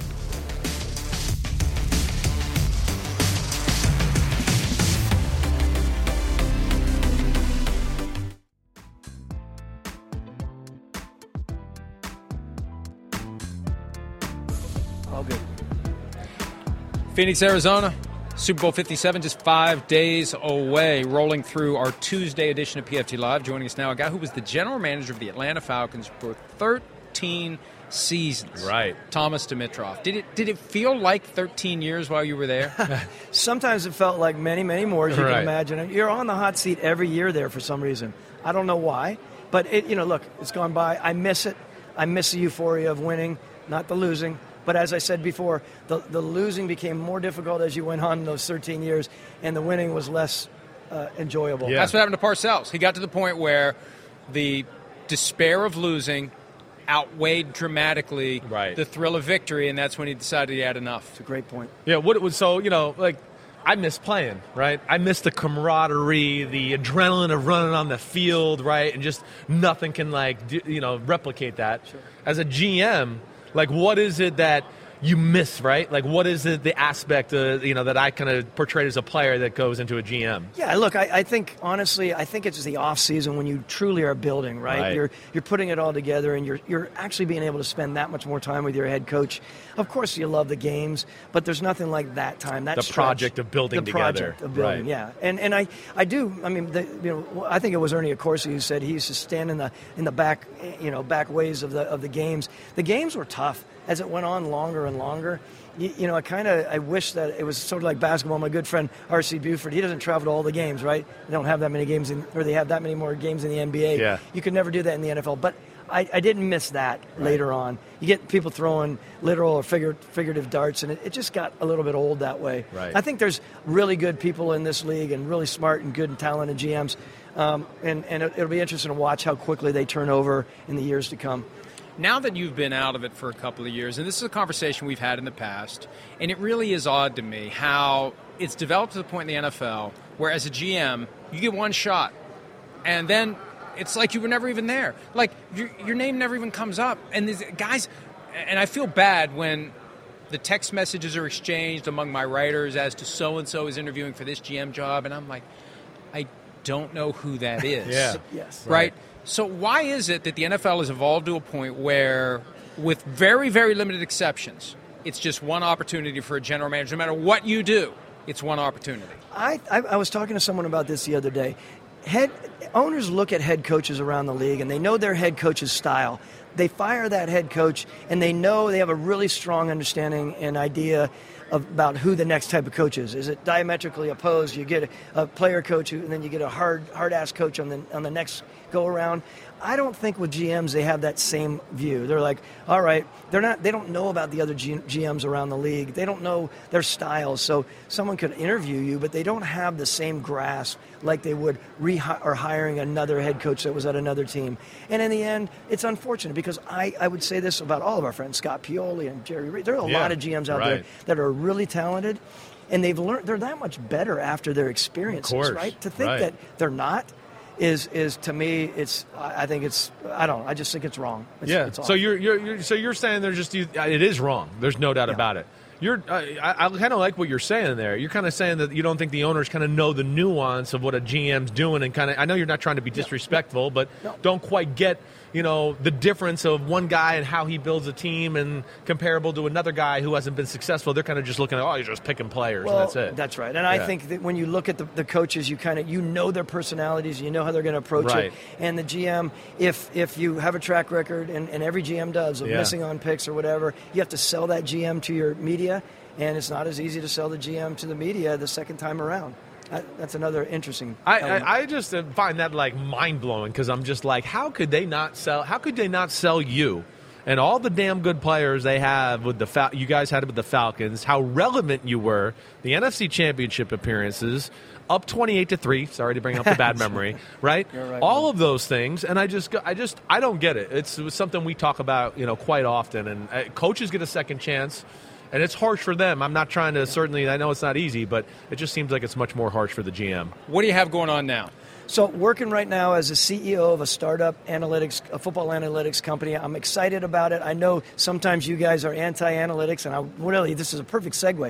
All good. Phoenix, Arizona, Super Bowl fifty-seven, just five days away, rolling through our Tuesday edition of P F T Live. Joining us now, a guy who was the general manager of the Atlanta Falcons for thirteen seasons. Right. Thomas Dimitrov. Did it did it feel like thirteen years while you were there? Sometimes it felt like many, many more, as you Right. can imagine. You're on the hot seat every year there for some reason. I don't know why, but it, you know, look, it's gone by. I miss it. I miss the euphoria of winning, not the losing. But as I said before, the, the losing became more difficult as you went on in those thirteen years, and the winning was less uh, enjoyable. Yeah. That's what happened to Parcells. He got to the point where the despair of losing outweighed dramatically Right. the thrill of victory, and that's when he decided he had enough. It's a great point. Yeah, what it was so, you know, like I miss playing, right? I miss the camaraderie, the adrenaline of running on the field, right? And just nothing can like do, you know, replicate that. Sure. As a G M, like what is it that you miss, right? Like what is it the aspect uh, you know that I kind of portrayed as a player that goes into a G M? Yeah, look, I, I think honestly, I think it's the off season when you truly are building, right? Right. You're you're putting it all together, and you're you're actually being able to spend that much more time with your head coach. Of course, you love the games, but there's nothing like that time. That The stretch, project of building the together. project of building, Right. yeah. And and I, I do. I mean, the, you know, I think it was Ernie Accorsi who said he used to stand in the in the back, you know, back ways of the of the games. The games were tough as it went on longer and longer. You, you know, I kind of I wish that it was sort of like basketball. My good friend R C Buford, he doesn't travel to all the games, right? They don't have that many games, in, or they have that many more games in the N B A. Yeah. You could never do that in the N F L. But I, I didn't miss that right. later on. You get people throwing literal or figure, figurative darts, and it, it just got a little bit old that way. Right. I think there's really good people in this league and really smart and good and talented G Ms, um, and, and it, it'll be interesting to watch how quickly they turn over in the years to come. Now that you've been out of it for a couple of years, and this is a conversation we've had in the past, and it really is odd to me how it's developed to the point in the N F L where as a G M, you get one shot, and then it's like you were never even there. Like, your, your name never even comes up. And these guys, and I feel bad when the text messages are exchanged among my writers as to so-and-so is interviewing for this G M job, and I'm like, I don't know who that is. yeah. Yes. Right? right? So why is it that the N F L has evolved to a point where, with very, very limited exceptions, it's just one opportunity for a general manager? No matter what you do, it's one opportunity. I, I, I was talking to someone about this the other day. Head owners look at head coaches around the league, and they know their head coach's style. They fire that head coach, and they know they have a really strong understanding and idea of, about who the next type of coach is. Is it diametrically opposed? You get a, a player coach, who, and then you get a hard, hard-ass coach on the on the next go-around. I don't think with G Ms they have that same view. They're like, all right, they're not. They don't know about the other G- GMs around the league. They don't know their styles. So someone could interview you, but they don't have the same grasp like they would re- or hiring another head coach that was at another team. And in the end, it's unfortunate because I, I would say this about all of our friends, Scott Pioli and Jerry Reed. There are a yeah, lot of G Ms out right. there that are really talented, and they've learned. They're that much better after their experiences, of course. right? To think right. that they're not. Is is to me, it's. I think it's. I don't. I just think it's wrong. It's, yeah. It's so you're, you're you're so you're saying there's just it is wrong. There's no doubt yeah. about it. You're. Uh, I, I kind of like what you're saying there. You're kind of saying that you don't think the owners kind of know the nuance of what a G M's doing, and kind of. I know you're not trying to be disrespectful, but no. don't quite get. You know, the difference of one guy and how he builds a team and comparable to another guy who hasn't been successful. They're kind of just looking at, oh, he's just picking players, well, and that's it. That's right. And I yeah. think that when you look at the, the coaches, you kind of, you know their personalities, you know how they're going to approach right. it. And the G M, if if you have a track record, and, and every G M does, of yeah. missing on picks or whatever, you have to sell that G M to your media, and it's not as easy to sell the G M to the media the second time around. That's another interesting I, I, I just find that like mind-blowing because I'm just like, how could they not sell how could they not sell you and all the damn good players they have with the Fal- you guys had with the Falcons, how relevant you were, the N F C Championship appearances, up twenty-eight to three, sorry to bring up the bad memory, right? right? All of those things, and I just I just I don't get it. It's, it's something we talk about, you know, quite often, and uh, coaches get a second chance. And it's harsh for them. I'm not trying to certainly, I know it's not easy, but it just seems like it's much more harsh for the G M. What do you have going on now? So working right now as a C E O of a startup analytics, a football analytics company. I'm excited about it. I know sometimes you guys are anti-analytics, and I really, this is a perfect segue.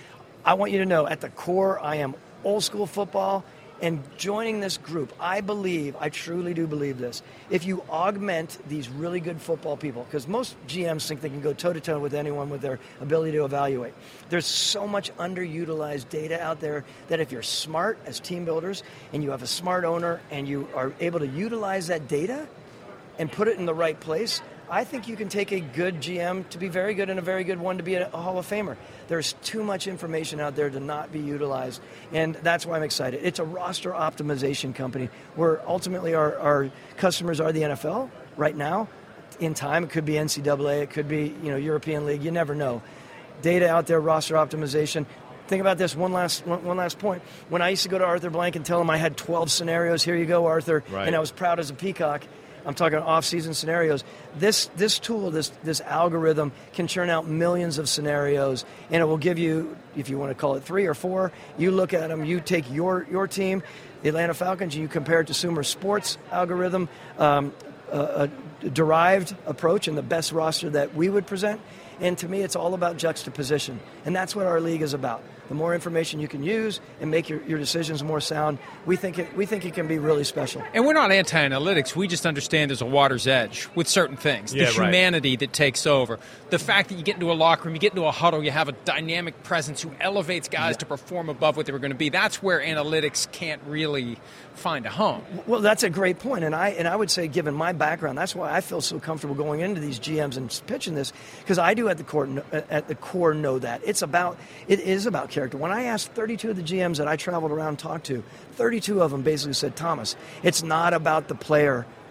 I want you to know, at the core, I am old school football. And joining this group, I believe, I truly do believe this, if you augment these really good football people, because most G Ms think they can go toe-to-toe with anyone with their ability to evaluate. There's so much underutilized data out there that if you're smart as team builders and you have a smart owner and you are able to utilize that data and put it in the right place, I think you can take a good G M to be very good and a very good one to be a Hall of Famer. There's too much information out there to not be utilized, and that's why I'm excited. It's a roster optimization company where ultimately our, our customers are the N F L right now. In time, it could be N C double A, it could be you know European League. You never know. Data out there, roster optimization. Think about this, one last one, one last point. When I used to go to Arthur Blank and tell him I had twelve scenarios, here you go, Arthur, right. and I was proud as a peacock. I'm talking off-season scenarios. This this tool, this this algorithm can churn out millions of scenarios, and it will give you, if you want to call it three or four, you look at them, you take your, your team, the Atlanta Falcons, and you compare it to Sumer Sports algorithm, um, a, a derived approach and the best roster that we would present. And to me, it's all about juxtaposition, and that's what our league is about. The more information you can use and make your, your decisions more sound, we think it we think it can be really special. And we're not anti-analytics. We just understand there's a water's edge with certain things. Yeah, the humanity right. that takes over. The fact that you get into a locker room, you get into a huddle, you have a dynamic presence who elevates guys yeah. to perform above what they were going to be. That's where analytics can't really find a home. Well, that's a great point. And I and I would say, given my background, that's why I feel so comfortable going into these G Ms and pitching this, because I do at the core at the core know that. It's about it is about character. When I asked thirty-two of the G Ms that I traveled around and talked to, thirty-two of them basically said, Thomas, it's not about the player.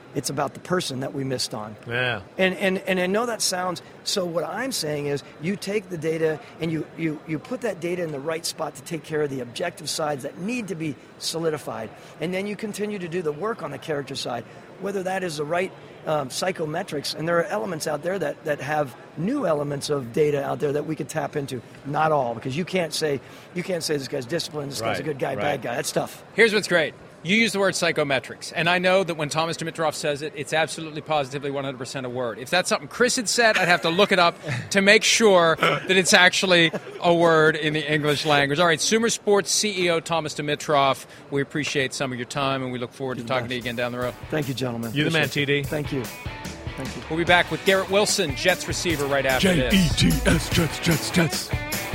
It's about the person that we missed on. Yeah. And, and and I know that sounds, so what I'm saying is you take the data and you, you, you put that data in the right spot to take care of the objective sides that need to be solidified. And then you continue to do the work on the character side, whether that is the right um, psychometrics. And there are elements out there that, that have new elements of data out there that we could tap into. Not all, because you can't say, you can't say this guy's disciplined, this Right, guy's a good guy, right. bad guy. That's tough. Here's what's great. You use the word psychometrics, and I know that when Thomas Dimitroff says it, it's absolutely positively one hundred percent a word. If that's something Chris had said, I'd have to look it up to make sure that it's actually a word in the English language. All right, Sumer Sports C E O Thomas Dimitroff, we appreciate some of your time, and we look forward to talking to you again down the road. Thank you, gentlemen. You the man, Appreciate T D. it. Thank you. Thank you. We'll be back with Garrett Wilson, Jets receiver, right after J E this. T S, Jets, Jets, Jets.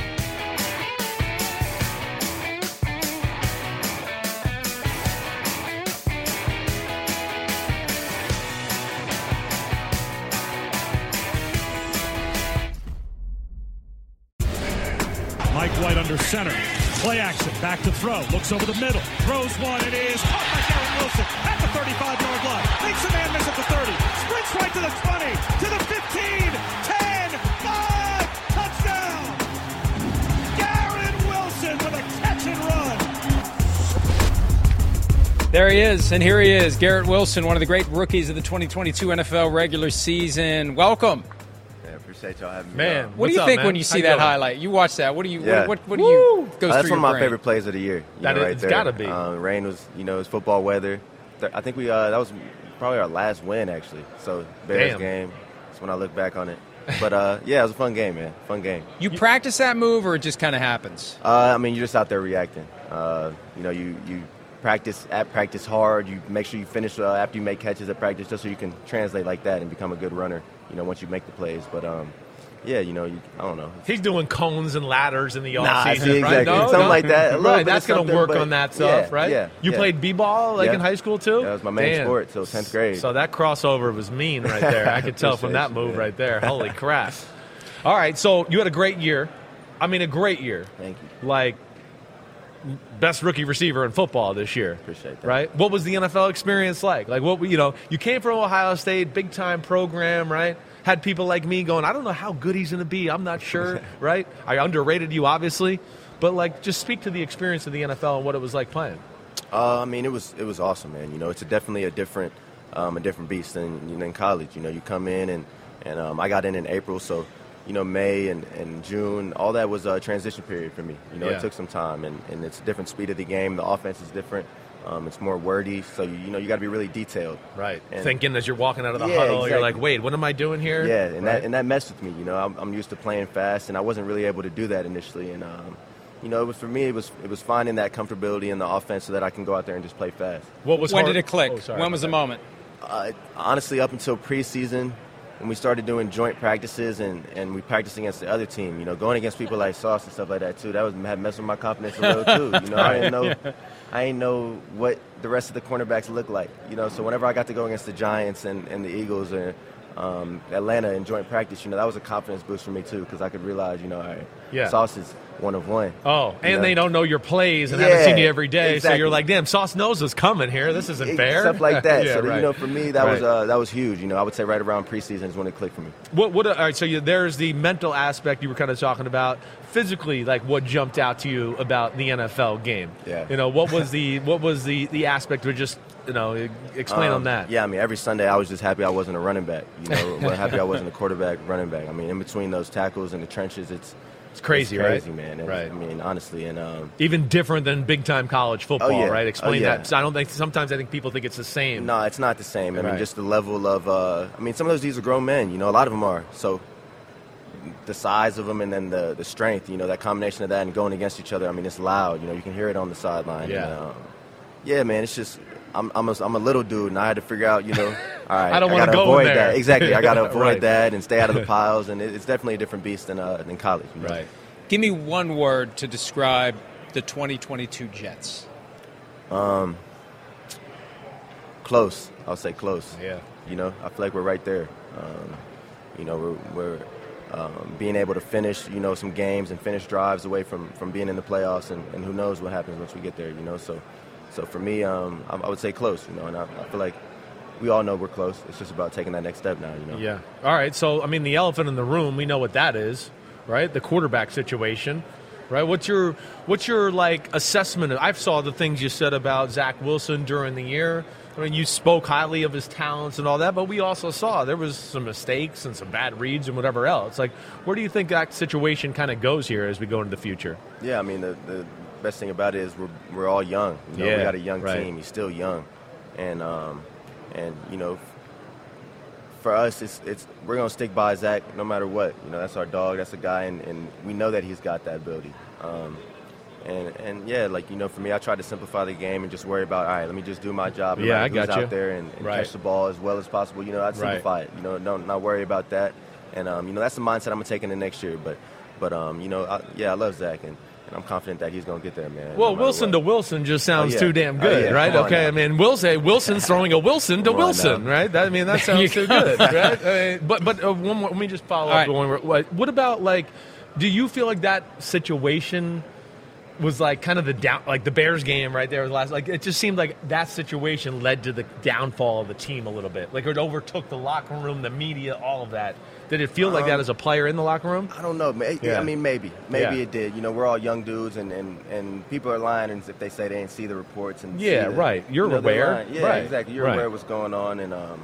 Mike White under center. Play action. Back to throw. Looks over the middle. Throws one. It is caught by Garrett Wilson at the thirty-five-yard line. Makes a man miss at the thirty. Sprints right to the twenty. To the fifteen. ten. five. Touchdown. Garrett Wilson with a catch and run. There he is, and here he is, Garrett Wilson, one of the great rookies of the twenty twenty-two N F L regular season. Welcome. Appreciate y'all having me. Man, on. What what's do you up, think man? when you How see you that doing? highlight? You watch that. What do you? Yeah. What, what, what do you? Goes Uh, that's through one of your my brain? favorite plays of the year. You That know, is- right it's there. gotta be. Um, rain was, you know, it's football weather. Th- I think we uh, that was probably our last win actually. So Bears Damn. game. That's when I look back on it. But uh, yeah, it was a fun game, man. Fun game. You practice that move, or it just kind of happens? Uh, I mean, you're just out there reacting. Uh, you know, you you practice at practice hard. You make sure you finish uh, after you make catches at practice, just so you can translate like that and become a good runner. You know, once you make the plays. But um, yeah, you know, you, I don't know. He's doing cones and ladders in the Nah, offseason, see, right? exactly. No, Something no. like that. A little Right, bit that's of going to something, work but on that stuff, yeah, right? yeah, You yeah. played b-ball like Yeah. in high school too? That was my main Damn. sport till tenth grade. So that crossover was mean right there. I could tell from that Appreciate you, move man. right there. Holy crap. All right, so you had a great year. I mean, a great year. Thank you. Like, best rookie receiver in football this year. Appreciate that. Right? What was the N F L experience like? Like, what, you know, you came from Ohio State, big-time program, right? Had people like me going, I don't know how good he's going to be. I'm not sure, right? I underrated you, obviously. But, like, just speak to the experience of the N F L and what it was like playing. Uh, I mean, it was it was awesome, man. You know, it's a definitely a different um, a different beast than you know, in college. You know, you come in and and um, I got in in April, so you know May and, and June, all that was a transition period for me. You know, Yeah. it took some time, and, and it's a different speed of the game. The offense is different. Um, it's more wordy, so you, you know you got to be really detailed. Right. And- Thinking as you're walking out of the Yeah, huddle, you're exactly. like, wait, what am I doing here? Yeah, and Right. that and that messed with me. You know, I'm, I'm used to playing fast, and I wasn't really able to do that initially. And um, you know, it was for me, it was it was finding that comfortability in the offense so that I can go out there and just play fast. What was When hard- did it click? Oh, sorry, when was the my bad. moment? Uh, honestly, up until preseason, when we started doing joint practices and, and we practiced against the other team, you know, going against people like Sauce and stuff like that too, that was had messed with my confidence a little too. You know, I didn't know, I didn't know what the rest of the cornerbacks looked like. You know, so whenever I got to go against the Giants and, and the Eagles or um, Atlanta in joint practice, you know, that was a confidence boost for me too, because I could realize, you know, all right, Yeah. Sauce is one of one. Oh, You and know? they don't know your plays and Yeah, haven't seen you every day, so exactly. you're like, damn, Sauce knows what's coming here. This isn't It- fair. Stuff like that. yeah, so, that, right. you know, for me, that was Right. uh, that was huge. You know, I would say right around preseason is when it clicked for me. What? What? All right. So you, there's the mental aspect you were kind of talking about. Physically, like what jumped out to you about the N F L game? Yeah. You know, what was the what was the the aspect? Or just you know, explain Um, on that. Yeah, I mean, every Sunday I was just happy I wasn't a running back. You know, we're happy I wasn't a quarterback, running back. I mean, in between those tackles and the trenches, it's It's crazy, it's crazy, right? man. And, Right. I mean, honestly, and um, Even different than big time college football, Oh, yeah. right? Explain Oh, yeah. that. So I don't think sometimes I think people think it's the same. no, it's not the same. I Right. mean, just the level of. Uh, I mean, some of those dudes are grown men. You know, a lot of them are. So the size of them and then the the strength. You know, that combination of that and going against each other. I mean, it's loud. You know, you can hear it on the sideline. Yeah. And, um, yeah, man. It's just. I'm I'm a, I'm a little dude, and I had to figure out, you know, all right, I don't wanna gotta go avoid there. that. Exactly, I got to avoid Right. that and stay out of the piles, and it, it's definitely a different beast than uh, than college. You know? Right. Give me one word to describe the twenty twenty-two Jets. Um, close. I'll say close. Yeah. You know, I feel like we're right there. Um, you know, we're, we're um, being able to finish, you know, some games and finish drives away from, from being in the playoffs, and, and who knows what happens once we get there, you know. So, so for me, um, I, I would say close, you know, and I, I feel like we all know we're close. It's just about taking that next step now, you know. Yeah. All right. So, I mean, the elephant in the room, we know what that is, right? The quarterback situation, right? What's your what's your like assessment of? I saw the things you said about Zach Wilson during the year. I mean, you spoke highly of his talents and all that, but we also saw there was some mistakes and some bad reads and whatever else. Like, where do you think that situation kind of goes here as we go into the future? Yeah, I mean, the, the best thing about it is we're we're all young. You know, yeah, we got a young right. team. He's still young, and um, and you know, for us, it's it's we're gonna stick by Zach no matter what. You know, that's our dog. That's a guy, and, and we know that he's got that ability. Um, And, and yeah, like, you know, for me, I try to simplify the game and just worry about, all right, let me just do my job. Yeah, I who's got out you. there and, and Right. catch the ball as well as possible. You know, I'd simplify Right. it. You know, don't not worry about that. And, um, you know, that's the mindset I'm going to take into next year. But, but um, you know, I, yeah, I love Zach, and, and I'm confident that he's going to get there, man. Well, no Wilson what. to Wilson just sounds Oh, yeah. too damn Oh, good, yeah. right? Come on Okay, now. I mean, Wilson, Wilson's throwing a Wilson to Come on Wilson, now. right? That, I mean, that sounds too good, right? I mean, but but uh, one more, let me just follow All up. right. One more, what, what about, like, do you feel like that situation was like kind of the down, like the Bears game right there was last, like it just seemed like that situation led to the downfall of the team a little bit. Like it overtook the locker room, the media, all of that. Did it feel like Um, that as a player in the locker room? I don't know. May- Yeah. I mean, maybe. Maybe Yeah. it did. You know, we're all young dudes, and, and, and people are lying if they say they didn't see the reports. And see Yeah, the- right. You're you know, they're aware. lying. Yeah, Right. exactly. You're Right. aware of what's going on, and um,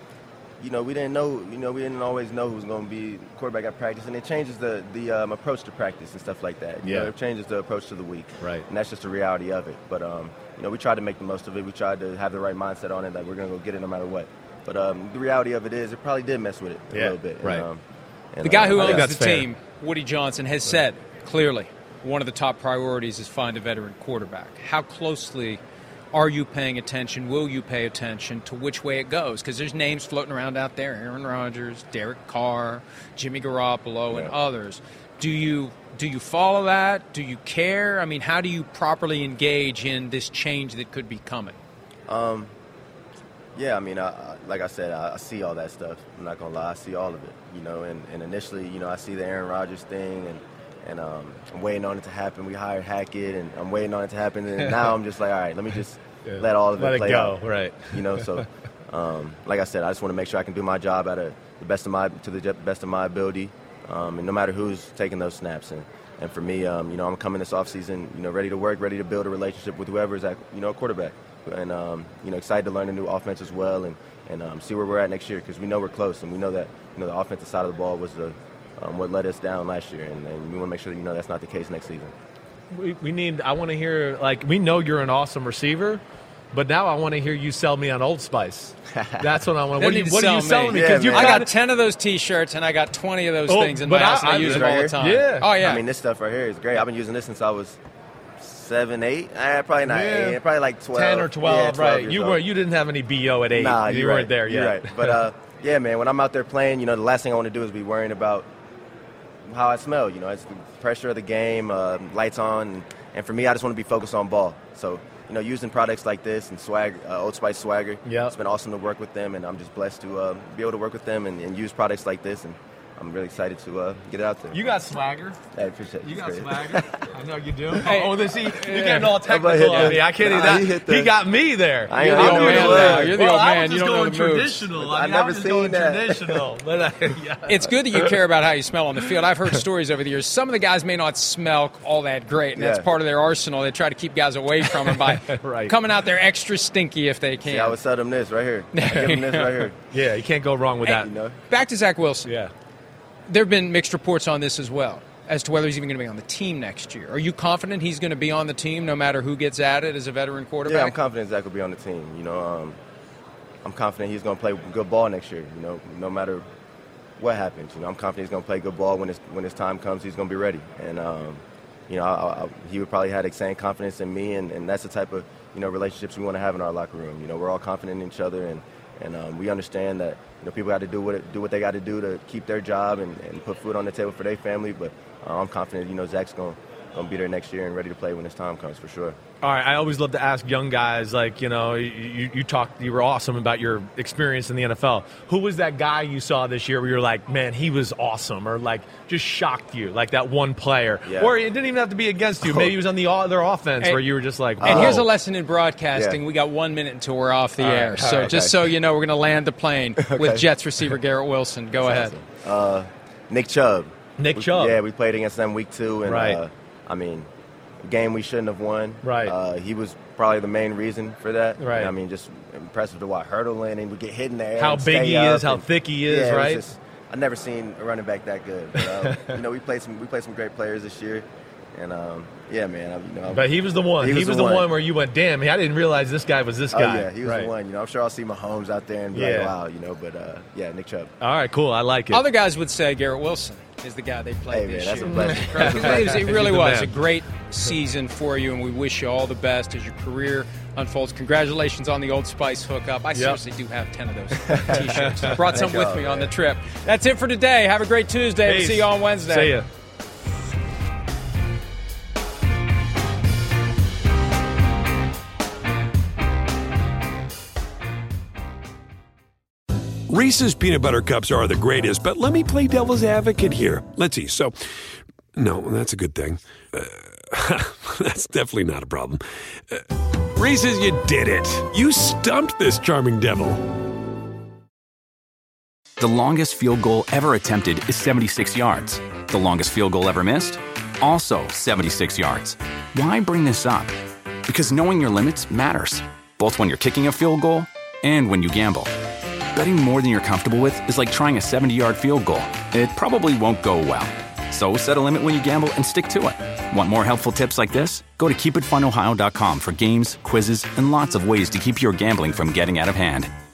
you know, we didn't know. You know, we didn't always know who was going to be quarterback at practice, and it changes the the um, approach to practice and stuff like that. You Yeah. know, it changes the approach to the week. Right. And that's just the reality of it. But um, you know, we tried to make the most of it. We tried to have the right mindset on it that we're going to go get it no matter what. But um, the reality of it is, it probably did mess with it a Yeah, little bit. And, right. um, and, The guy uh, who I think owns the that's fair. team, Woody Johnson, has said clearly one of the top priorities is find a veteran quarterback. How closely are you paying attention? Will you pay attention to which way it goes? Because there's names floating around out there: Aaron Rodgers, Derek Carr, Jimmy Garoppolo, and Yeah. others. Do you do you follow that? Do you care? I mean, how do you properly engage in this change that could be coming? Um, yeah, I mean, I, I, like I said, I, I see all that stuff. I'm not gonna lie, I see all of it. You know, and, and initially, you know, I see the Aaron Rodgers thing, and and um, I'm waiting on it to happen. We hired Hackett, and I'm waiting on it to happen. And now I'm just like, all right, let me just Yeah. let all of Let it it play go, out. right. You know, so um, like I said, I just want to make sure I can do my job at a, the best of my to the best of my ability, um, and no matter who's taking those snaps. And, and for me, um, you know, I'm coming this offseason, you know, ready to work, ready to build a relationship with whoever is at, you know, a quarterback, and um, you know, excited to learn a new offense as well, and and um, see where we're at next year, because we know we're close, and we know that, you know, the offensive side of the ball was the um, what let us down last year, and, and we want to make sure that, you know, that's not the case next season. We, we need. I want to hear, like, we know you're an awesome receiver, but now I want to hear you sell me on Old Spice. That's what I want. They What, are need you, to what are sell you selling me? me. Because Yeah, you I man. got ten of those T-shirts, and I got twenty of those Oh, things in but my house, I- and I I- use them right all the here? time. Yeah. Oh, yeah. I mean, this stuff right here is great. I've been using this since I was seven, eight. Eh, probably not Yeah. eight. Probably like twelve. ten or twelve, Yeah, right? years You old. were. You didn't have any B O at eight. Nah, you you're weren't right. there yet. You're right. But uh, yeah, man, when I'm out there playing, you know, the last thing I want to do is be worrying about how I smell. You know, it's the pressure of the game, uh, lights on, and, and for me, I just want to be focused on ball. So, you know, using products like this and swag, uh, Old Spice Swagger, Yep. it's been awesome to work with them, and I'm just blessed to uh, be able to work with them and, and use products like this, and I'm really excited to uh, get it out there. You got swagger. I appreciate it. You It's got great. swagger. I know you do. Hey. oh, this he, you getting all hit technical on the- me. I can't Nah, even. he That, hit the- he got me there. I ain't You're know the old what it man was. now. You're the well, old I man. was You just don't know going the moves. traditional. I I, mean, never I was just seen going that. traditional. But I, yeah. It's good that you care about how you smell on the field. I've heard stories over the years. Some of the guys may not smell all that great, and that's Yeah. part of their arsenal. They try to keep guys away from it by Right. coming out there extra stinky if they can. See, I would sell them this right here. I give them this right here. Yeah, you can't go wrong with that. You know? Back to Zach Wilson. Yeah. There have been mixed reports on this as well, as to whether he's even going to be on the team next year. Are you confident he's going to be on the team no matter who gets added as a veteran quarterback? Yeah, I'm confident Zach will be on the team. You know, um, I'm confident he's going to play good ball next year. You know, no matter what happens. You know, I'm confident he's going to play good ball when his when his time comes. He's going to be ready. And um, you know, I, I, he would probably have the same confidence in me, and, and that's the type of you know relationships we want to have in our locker room. You know, we're all confident in each other, and and um, we understand that you know people got to do what do what they got to do to keep their job and, and put food on the table for their family. But uh, I'm confident, you know, Zach's going gonna be there next year and ready to play when this time comes for sure. All right, I always love to ask young guys, like, you know, you, you talked, you were awesome about your experience in the N F L. Who was that guy you saw this year where you're like, man, he was awesome, or like just shocked you, like that one player? Yeah. Or it didn't even have to be against you. Maybe he was on the other offense Hey, where you were just like, and whoa. here's a lesson in broadcasting. Yeah. We got one minute until we're off the All air. right, so right, just okay. so you know, we're going to land the plane with Jets receiver Garrett Wilson. Go ahead. Uh, Nick Chubb. Nick We- Chubb. Yeah, we played against them week two, and Right. uh, I mean, a game we shouldn't have won. Right. Uh, he was probably the main reason for that. Right. And, I mean, just impressive to watch hurdling and we get hit in the air. How and big stay he up is, how and- thick he is, yeah, it was right? just- I've never seen a running back that good. But, um, you know, we played some we played some great players this year, and um, yeah, man. I, you know, But he was the one. He was, the, one. where you went, damn, I didn't realize this guy was this Oh guy. yeah, he was right. the one. You know, I'm sure I'll see Mahomes out there and be Yeah. like, wow, you know. But uh, yeah, Nick Chubb. All right, cool. I like it. Other guys would say Garrett Wilson is the guy they played Hey, this man, that's year. a blessing. Right. It was- it really He's the was man. a great season for you, and we wish you all the best as your career unfolds. Congratulations on the Old Spice hookup. I seriously do have ten of those T-shirts. I brought some with y'all, me on the man. trip. That's it for today. Have a great Tuesday. We'll Peace. see you on Wednesday. See ya. Reese's peanut butter cups are the greatest, but let me play devil's advocate here. Let's see. So, no, that's a good thing. Uh, that's definitely not a problem. Uh, Reese's, you did it. You stumped this charming devil. The longest field goal ever attempted is seventy-six yards. The longest field goal ever missed? Also seventy-six yards. Why bring this up? Because knowing your limits matters, both when you're kicking a field goal and when you gamble. Betting more than you're comfortable with is like trying a seventy-yard field goal. It probably won't go well. So set a limit when you gamble and stick to it. Want more helpful tips like this? Go to keep it fun ohio dot com for games, quizzes, and lots of ways to keep your gambling from getting out of hand.